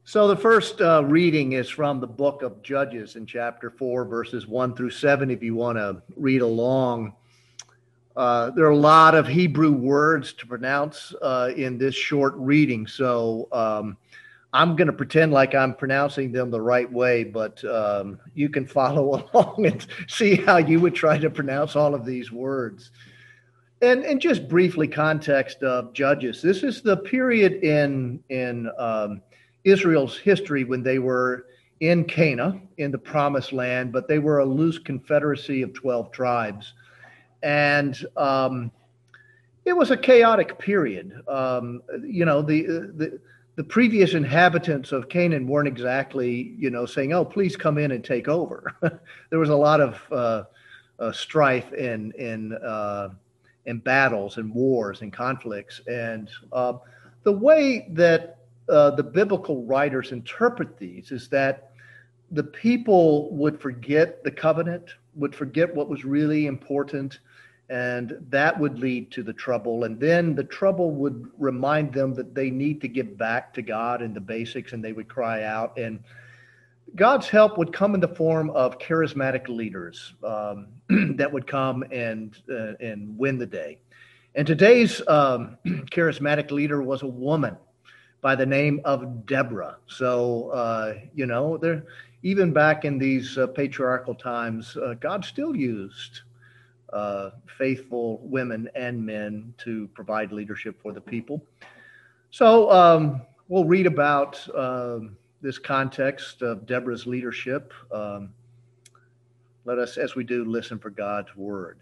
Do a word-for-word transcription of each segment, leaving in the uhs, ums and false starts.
So the first uh, reading is from the book of Judges in chapter four, verses one through seven, if you want to read along. Uh, there are a lot of Hebrew words to pronounce uh, in this short reading, so um, I'm going to pretend like I'm pronouncing them the right way, but um, you can follow along and see how you would try to pronounce all of these words. And, and just briefly, context of Judges. This is the period in, in um, Israel's history when they were in Canaan, in the Promised Land, but they were a loose confederacy of twelve tribes. And um, it was a chaotic period. Um, you know, the, the the previous inhabitants of Canaan weren't exactly, you know, saying, "Oh, please come in and take over." There was a lot of uh, uh, strife and in uh, in battles and wars and conflicts. And uh, the way that uh, the biblical writers interpret these is that the people would forget the covenant, would forget what was really important, and that would lead to the trouble. And then the trouble would remind them that they need to get back to God and the basics, and they would cry out. And God's help would come in the form of charismatic leaders um, that would come and uh, and win the day. And today's um, charismatic leader was a woman by the name of Deborah. So, uh, you know, there, even back in these uh, patriarchal times, uh, God still used uh, faithful women and men to provide leadership for the people. So um, we'll read about uh, this context of Deborah's leadership. Um, let us, as we do, listen for God's word.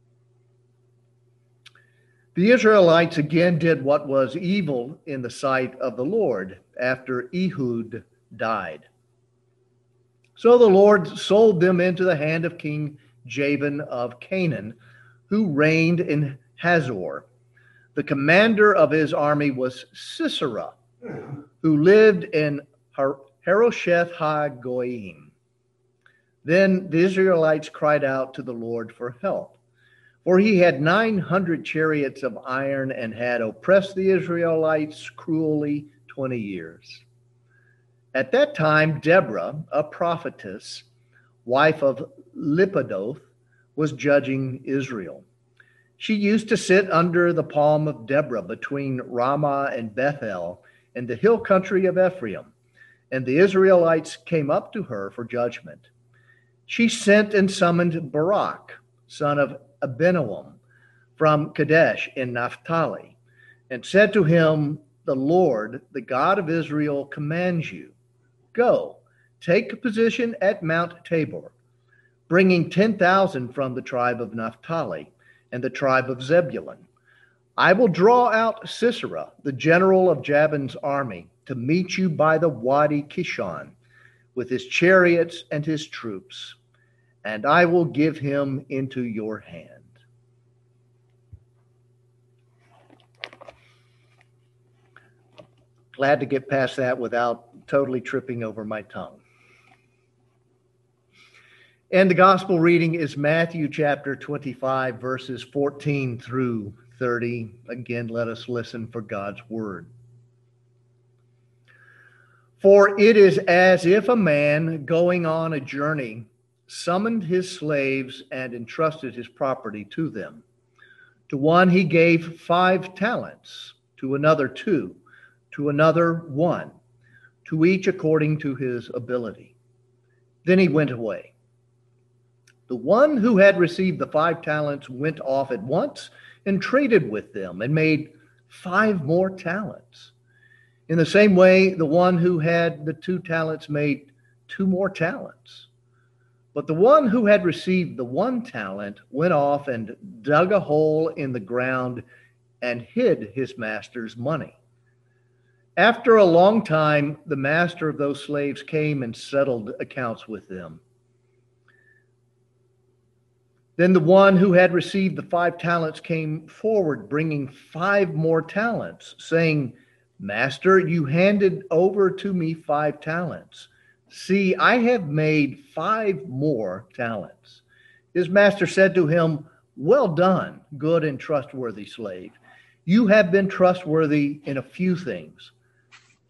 The Israelites again did what was evil in the sight of the Lord after Ehud died. So the Lord sold them into the hand of King Jabin of Canaan, who reigned in Hazor. The commander of his army was Sisera, who lived in Harosheth HaGoyim. Then the Israelites cried out to the Lord for help. For he had nine hundred chariots of iron and had oppressed the Israelites cruelly twenty years. At that time, Deborah, a prophetess, wife of Lapidoth, was judging Israel. She used to sit under the palm of Deborah between Ramah and Bethel in the hill country of Ephraim, and the Israelites came up to her for judgment. She sent and summoned Barak, son of Abinoam, from Kadesh in Naphtali, and said to him, "The Lord, the God of Israel, commands you, go, take position at Mount Tabor, bringing ten thousand from the tribe of Naphtali and the tribe of Zebulun. I will draw out Sisera, the general of Jabin's army, to meet you by the Wadi Kishon, with his chariots and his troops, and I will give him into your hand." Glad to get past that without totally tripping over my tongue. And the gospel reading is Matthew chapter twenty-five, verses fourteen through thirty. Again, let us listen for God's word. For it is as if a man going on a journey summoned his slaves and entrusted his property to them. To one he gave five talents, to another two, to another one, to each according to his ability. Then he went away. The one who had received the five talents went off at once and traded with them and made five more talents. In the same way, the one who had the two talents made two more talents. But the one who had received the one talent went off and dug a hole in the ground and hid his master's money. After a long time, the master of those slaves came and settled accounts with them. Then the one who had received the five talents came forward, bringing five more talents, saying, "Master, you handed over to me five talents. See, I have made five more talents." His master said to him, "Well done, good and trustworthy slave. You have been trustworthy in a few things.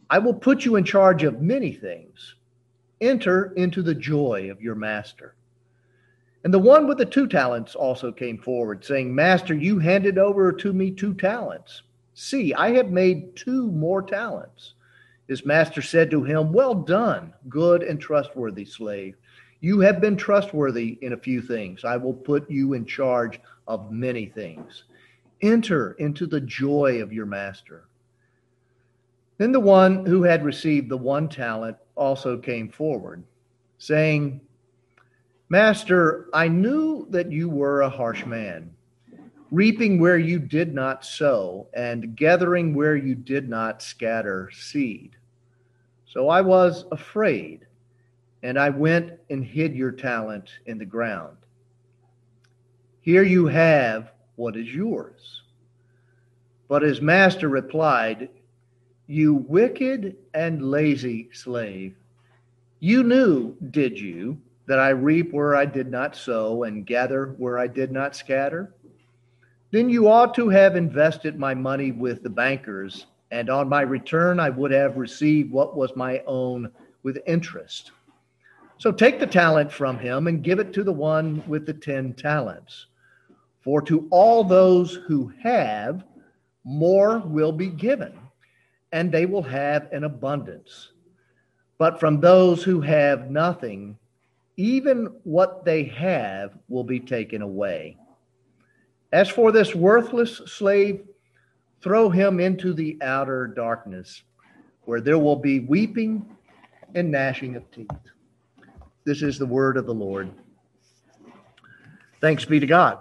I will put you in charge of many things. Enter into the joy of your master. And the one with the two talents also came forward, saying, Master, you handed over to me two talents. See, I have made two more talents. His master said to him, Well done, good and trustworthy slave. You have been trustworthy in a few things. I will put you in charge of many things. Enter into the joy of your master. Then the one who had received the one talent also came forward, saying, Master, I knew that you were a harsh man, reaping where you did not sow, and gathering where you did not scatter seed. So I was afraid, and I went and hid your talent in the ground. Here you have what is yours. But his master replied, You wicked and lazy slave, you knew, did you, that I reap where I did not sow and gather where I did not scatter? Then you ought to have invested my money with the bankers, and on my return I would have received what was my own with interest. So take the talent from him and give it to the one with the ten talents. For to all those who have, more will be given, and they will have an abundance. But from those who have nothing, even what they have will be taken away. As for this worthless slave, throw him into the outer darkness, where there will be weeping and gnashing of teeth. This is the word of the Lord. Thanks be to God.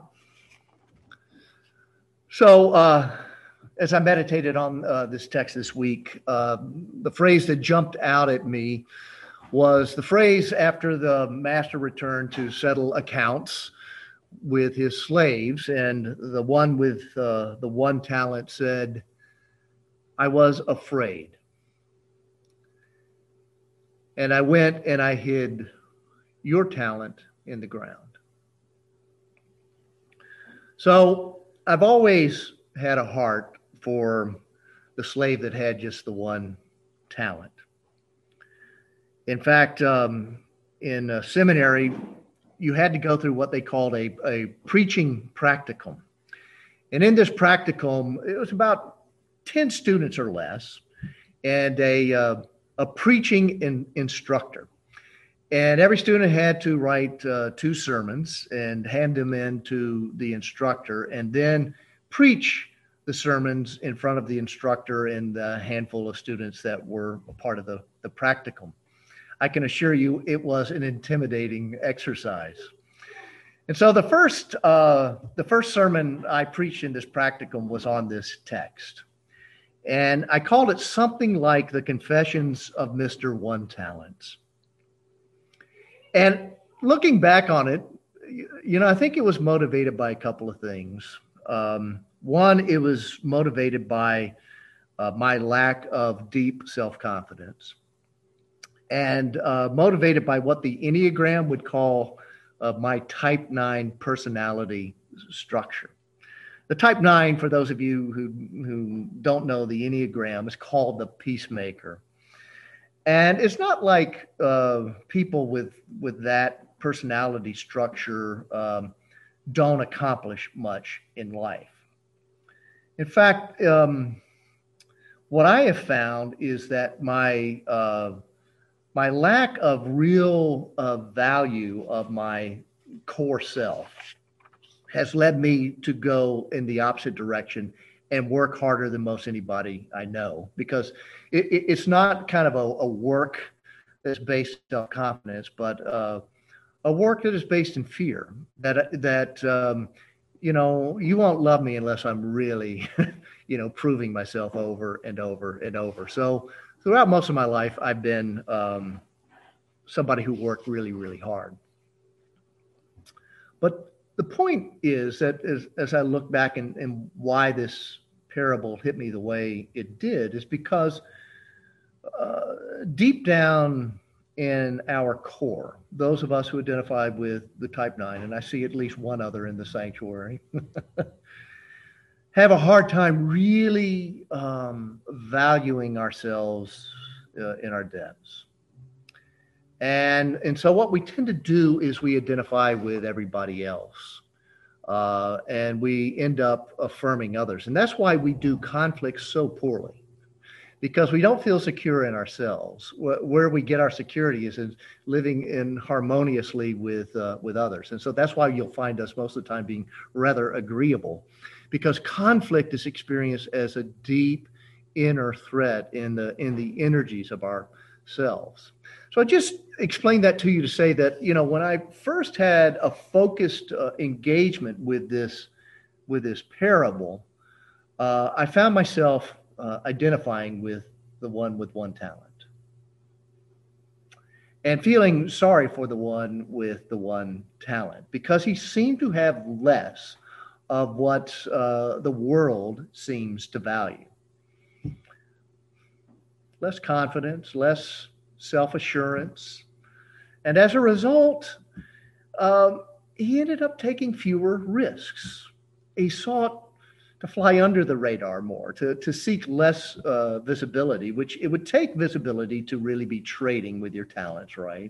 So, uh, as I meditated on uh, this text this week, uh, the phrase that jumped out at me was the phrase after the master returned to settle accounts with his slaves, and the one with uh, the one talent said, I was afraid. And I went and I hid your talent in the ground. So I've always had a heart for the slave that had just the one talent. In fact, um, in a seminary, you had to go through what they called a, a preaching practicum. And in this practicum, it was about ten students or less, and a, uh, a preaching in, instructor. And every student had to write uh, two sermons and hand them in to the instructor, and then preach the sermons in front of the instructor and the handful of students that were a part of the, the practicum. I can assure you it was an intimidating exercise. And so the first uh, the first sermon I preached in this practicum was on this text. And I called it something like the Confessions of Mister One Talents. And looking back on it, you know, I think it was motivated by a couple of things. Um, one, it was motivated by uh, my lack of deep self-confidence, and uh, motivated by what the Enneagram would call uh, my type nine personality structure. The type nine, for those of you who, who don't know the Enneagram, is called the peacemaker. And it's not like uh, people with, with that personality structure um, don't accomplish much in life. In fact, um, what I have found is that my uh, my lack of real uh, value of my core self has led me to go in the opposite direction and work harder than most anybody I know, because it, it, it's not kind of a, a work that's based on self-confidence, but uh, a work that is based in fear that, that um, you know, you won't love me unless I'm really, you know, proving myself over and over and over. So throughout most of my life, I've been um, somebody who worked really, really hard. But the point is that as, as I look back and, and why this parable hit me the way it did is because uh, deep down in our core, those of us who identify with the type nine, and I see at least one other in the sanctuary, have a hard time really um, valuing ourselves uh, in our depths. And, and so what we tend to do is we identify with everybody else. Uh, and we end up affirming others. And that's why we do conflict so poorly, because we don't feel secure in ourselves. Where we get our security is in living in harmoniously with uh, with others. And so that's why you'll find us most of the time being rather agreeable, because conflict is experienced as a deep inner threat in the in the energies of ourselves. So I just explained that to you to say that, you know, when I first had a focused uh, engagement with this with this parable, uh, I found myself uh, identifying with the one with one talent and feeling sorry for the one with the one talent, because he seemed to have less of what uh, the world seems to value. Less confidence, less self-assurance. And as a result, um, he ended up taking fewer risks. He sought to fly under the radar more, to, to seek less uh, visibility, which it would take visibility to really be trading with your talents, right?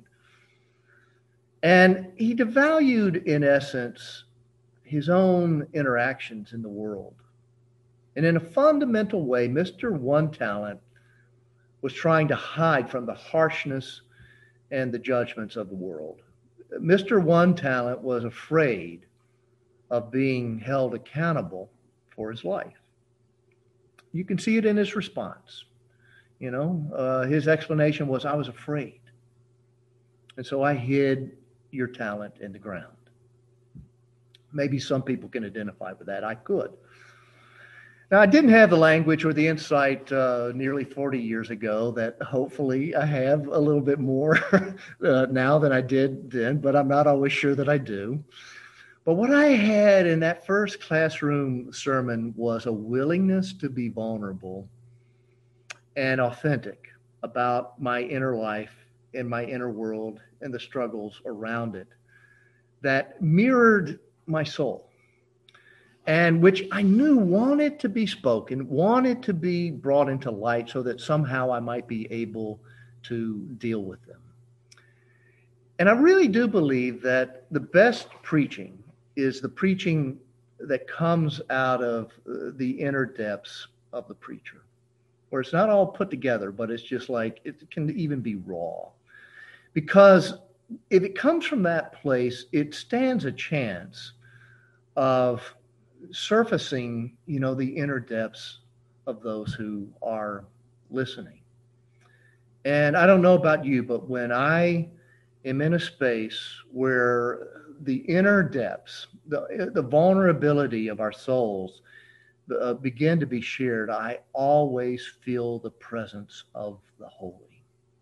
And he devalued, in essence, his own interactions in the world. And in a fundamental way, Mister One Talent was trying to hide from the harshness and the judgments of the world. Mister One Talent was afraid of being held accountable for his life. You can see it in his response. You know, uh, his explanation was, I was afraid. And so I hid your talent in the ground. Maybe some people can identify with that. I could. Now, I didn't have the language or the insight uh, nearly forty years ago that hopefully I have a little bit more uh, now than I did then, but I'm not always sure that I do. But what I had in that first classroom sermon was a willingness to be vulnerable and authentic about my inner life and my inner world and the struggles around it that mirrored my soul, and which I knew wanted to be spoken, wanted to be brought into light so that somehow I might be able to deal with them. And I really do believe that the best preaching is the preaching that comes out of the inner depths of the preacher, where it's not all put together, but it's just like, it can even be raw. Because if it comes from that place, it stands a chance of surfacing, you know, the inner depths of those who are listening. And I don't know about you, but when I am in a space where the inner depths, the, the vulnerability of our souls uh, begin to be shared, I always feel the presence of the holy.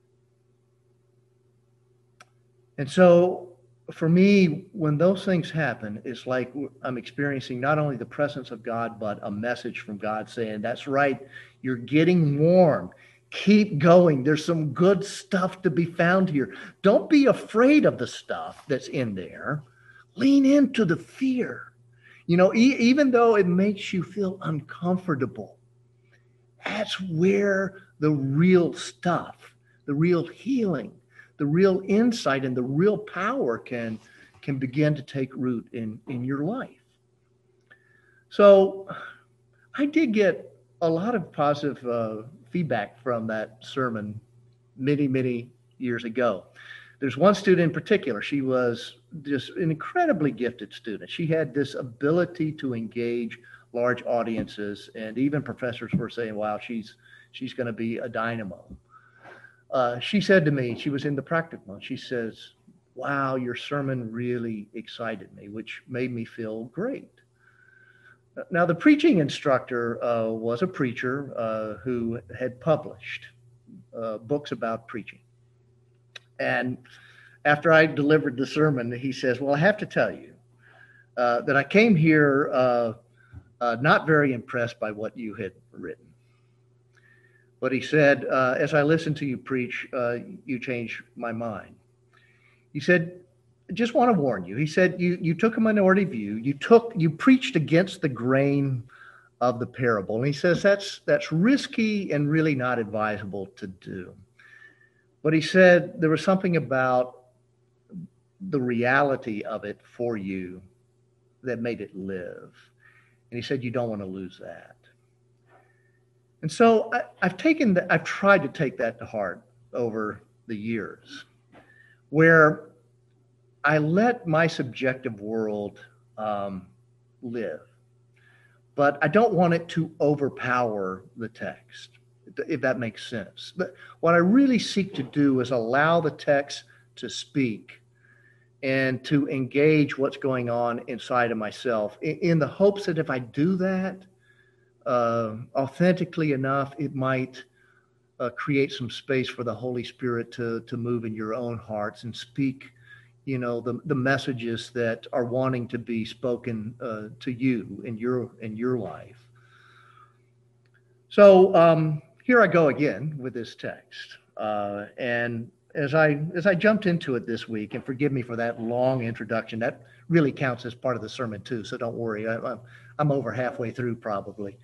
And so for me, when those things happen, it's like I'm experiencing not only the presence of God, but a message from God saying, that's right, you're getting warm. Keep going. There's some good stuff to be found here. Don't be afraid of the stuff that's in there. Lean into the fear. You know, e- even though it makes you feel uncomfortable, that's where the real stuff, the real healing, the real insight and the real power can, can begin to take root in, in your life. So I did get a lot of positive uh, feedback from that sermon many, many years ago. There's one student in particular. She was just an incredibly gifted student. She had this ability to engage large audiences, and even professors were saying, wow, she's she's going to be a dynamo. Uh, she said to me, she was in the practicum, she says, wow, your sermon really excited me, which made me feel great. Now, the preaching instructor uh, was a preacher uh, who had published uh, books about preaching. And after I delivered the sermon, he says, well, I have to tell you uh, that I came here uh, uh, not very impressed by what you had written. But he said, uh, as I listened to you preach, uh, you changed my mind. He said, just want to warn you. He said, you, you took a minority view. You took, you preached against the grain of the parable. And he says that's that's risky and really not advisable to do. But he said there was something about the reality of it for you that made it live. And he said you don't want to lose that. And so I, I've taken that, I've tried to take that to heart over the years, where I let my subjective world um, live, but I don't want it to overpower the text, if that makes sense. But what I really seek to do is allow the text to speak and to engage what's going on inside of myself, in, in the hopes that if I do that uh, authentically enough, it might uh, create some space for the Holy Spirit to, to move in your own hearts and speak, you know, the, the messages that are wanting to be spoken uh, to you in your, in your life. So um, here I go again with this text. Uh, and as I, as I jumped into it this week, and forgive me for that long introduction, that really counts as part of the sermon too. So don't worry. I, I'm, I'm over halfway through probably.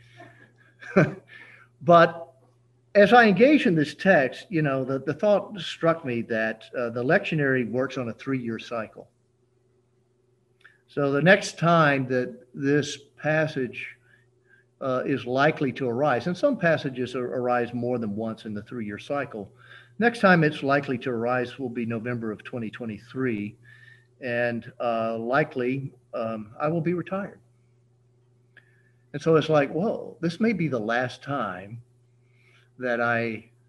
But as I engage in this text, you know, the, the thought struck me that uh, the lectionary works on a three-year cycle. So the next time that this passage uh, is likely to arise, and some passages are, arise more than once in the three-year cycle, next time it's likely to arise will be November of twenty twenty-three, and uh, likely um, I will be retired. And so it's like, whoa, this may be the last time that I,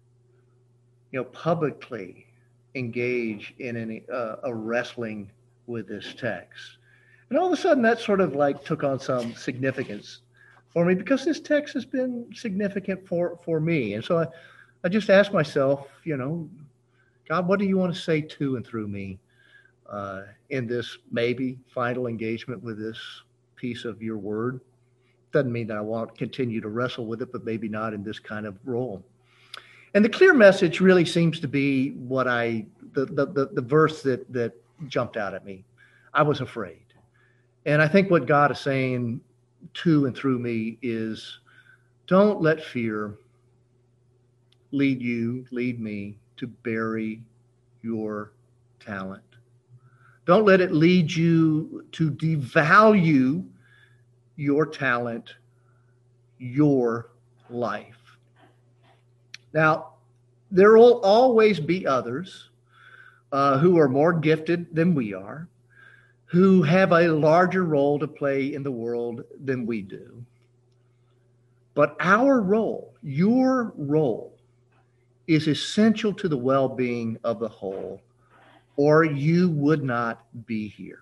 you know, publicly engage in any, uh, a wrestling with this text. And all of a sudden that sort of like took on some significance for me, because this text has been significant for, for me. And so I, I just asked myself, you know, God, what do you want to say to and through me uh, in this maybe final engagement with this piece of your word? Doesn't mean that I won't continue to wrestle with it, but maybe not in this kind of role. And the clear message really seems to be what I, the, the, the, the verse that, that jumped out at me. I was afraid. And I think what God is saying to and through me is, don't let fear lead you, lead me to bury your talent. Don't let it lead you to devalue your talent, your life. Now, there will always be others uh, who are more gifted than we are, who have a larger role to play in the world than we do. But our role, your role, is essential to the well-being of the whole, or you would not be here.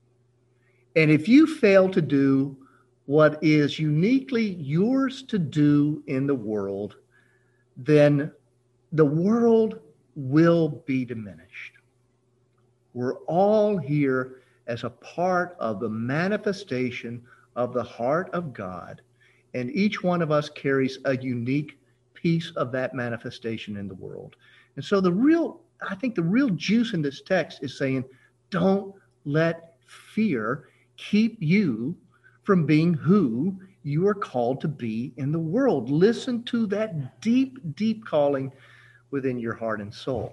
And if you fail to do what is uniquely yours to do in the world, then the world will be diminished. We're all here as a part of the manifestation of the heart of God, and each one of us carries a unique piece of that manifestation in the world. And so the real, I think the real juice in this text is saying, don't let fear keep you from being who you are called to be in the world. Listen to that deep, deep calling within your heart and soul.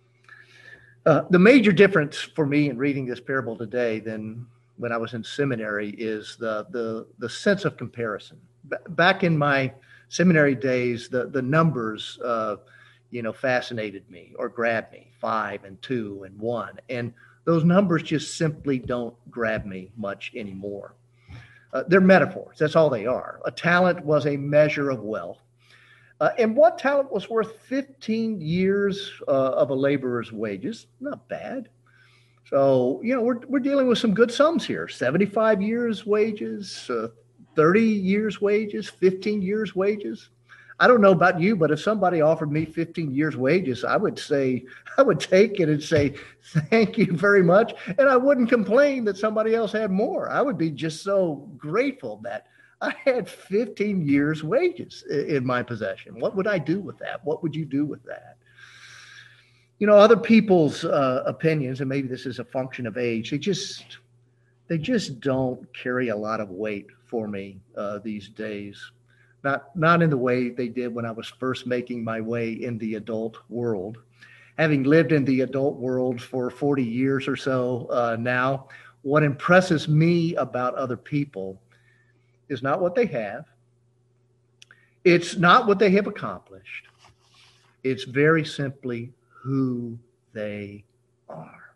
Uh, the major difference for me in reading this parable today than when I was in seminary is the the, the sense of comparison. B- back in my seminary days, the, the numbers, uh, you know, fascinated me or grabbed me, five and two and one. And those numbers just simply don't grab me much anymore. Uh, they're metaphors. That's all they are. A talent was a measure of wealth. Uh, and one talent was worth fifteen years uh, of a laborer's wages. Not bad. So, you know, we're, we're dealing with some good sums here. seventy-five years wages, uh, thirty years wages, fifteen years wages. I don't know about you, but if somebody offered me fifteen years wages, I would say, I would take it and say, thank you very much. And I wouldn't complain that somebody else had more. I would be just so grateful that I had fifteen years wages in my possession. What would I do with that? What would you do with that? You know, other people's uh, opinions, and maybe this is a function of age, they just, they just don't carry a lot of weight for me uh, these days. Not, not in the way they did when I was first making my way in the adult world. Having lived in the adult world for forty years or so uh, now, what impresses me about other people is not what they have. It's not what they have accomplished. It's very simply who they are.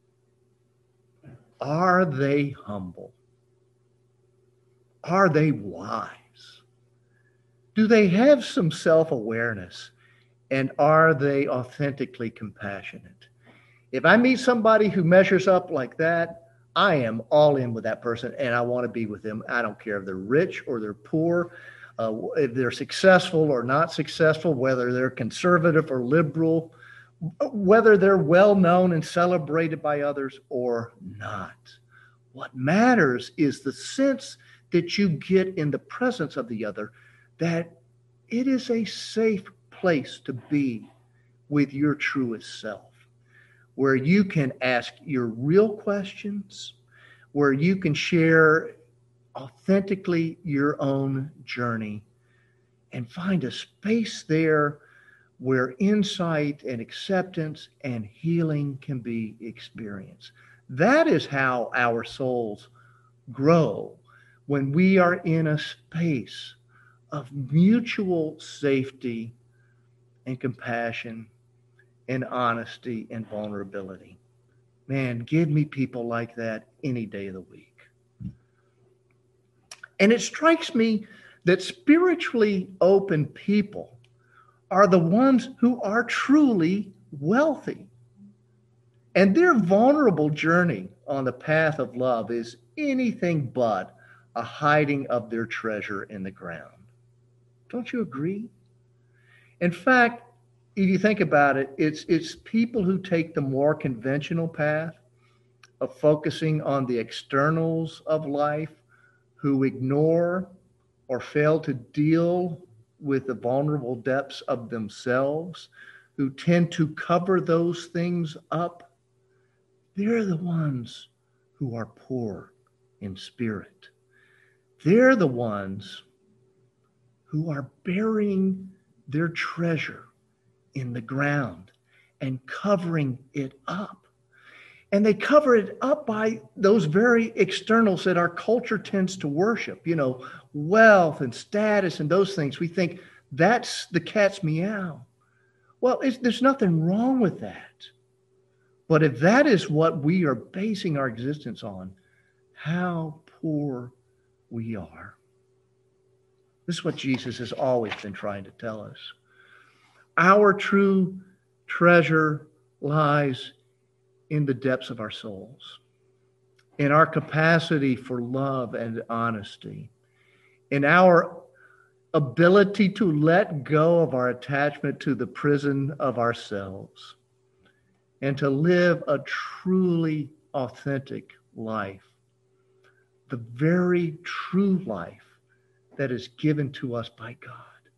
Are they humble? Are they wise? Do they have some self-awareness? And are they authentically compassionate? If I meet somebody who measures up like that, I am all in with that person and I want to be with them. I don't care if they're rich or they're poor, uh, if they're successful or not successful, whether they're conservative or liberal, whether they're well known and celebrated by others or not. What matters is the sense that you get in the presence of the other, that it is a safe place to be with your truest self, where you can ask your real questions, where you can share authentically your own journey and find a space there where insight and acceptance and healing can be experienced. That is how our souls grow, when we are in a space of mutual safety and compassion and honesty and vulnerability. Man, give me people like that any day of the week. And it strikes me that spiritually open people are the ones who are truly wealthy. And their vulnerable journey on the path of love is anything but a hiding of their treasure in the ground. Don't you agree? In fact, if you think about it, it's it's people who take the more conventional path of focusing on the externals of life, who ignore or fail to deal with the vulnerable depths of themselves, who tend to cover those things up. They're the ones who are poor in spirit. They're the ones who are burying their treasure in the ground and covering it up. And they cover it up by those very externals that our culture tends to worship, you know, wealth and status and those things. We think that's the cat's meow. Well, it's, there's nothing wrong with that. But if that is what we are basing our existence on, how poor we are. This is what Jesus has always been trying to tell us. Our true treasure lies in the depths of our souls, in our capacity for love and honesty, in our ability to let go of our attachment to the prison of ourselves, and to live a truly authentic life, the very true life that is given to us by God.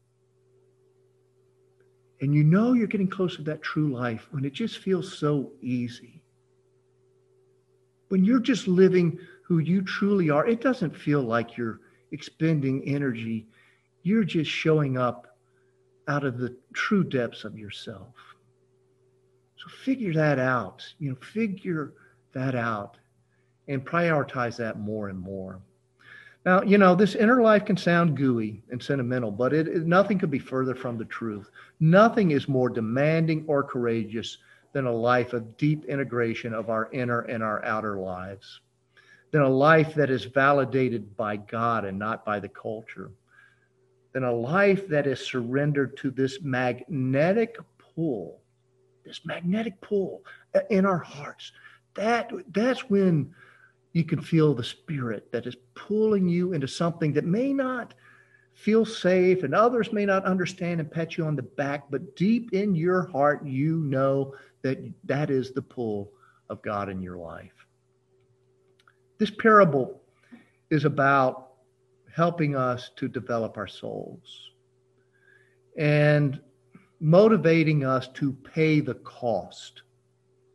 And you know you're getting close to that true life when it just feels so easy. When you're just living who you truly are, it doesn't feel like you're expending energy. You're just showing up out of the true depths of yourself. So figure that out. You know, figure that out and prioritize that more and more. Now, you know, this inner life can sound gooey and sentimental, but it, it nothing could be further from the truth. Nothing is more demanding or courageous than a life of deep integration of our inner and our outer lives, than a life that is validated by God and not by the culture, than a life that is surrendered to this magnetic pull, this magnetic pull in our hearts. That, that's when you can feel the spirit that is pulling you into something that may not feel safe and others may not understand and pat you on the back, but deep in your heart, you know that that is the pull of God in your life. This parable is about helping us to develop our souls and motivating us to pay the cost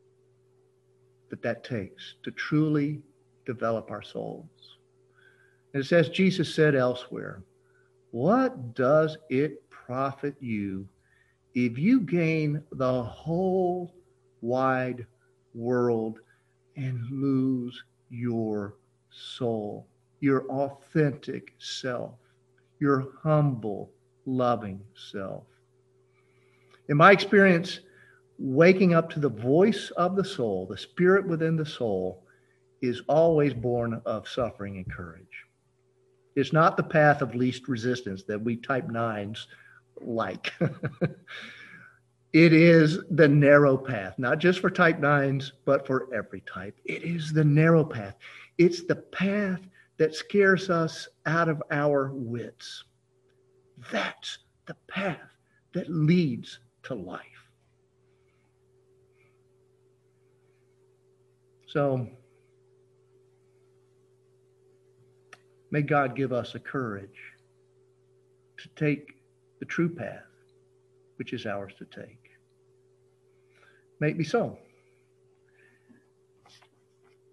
that that takes to truly develop our souls. And it says, Jesus said elsewhere, what does it profit you if you gain the whole wide world and lose your soul, your authentic self, your humble, loving self? In my experience, waking up to the voice of the soul, the spirit within the soul, is always born of suffering and courage. It's not the path of least resistance that we type nines like. It is the narrow path, not just for type nines, but for every type. It is the narrow path. It's the path that scares us out of our wits. That's the path that leads to life. So, may God give us a courage to take the true path, which is ours to take. May it be so.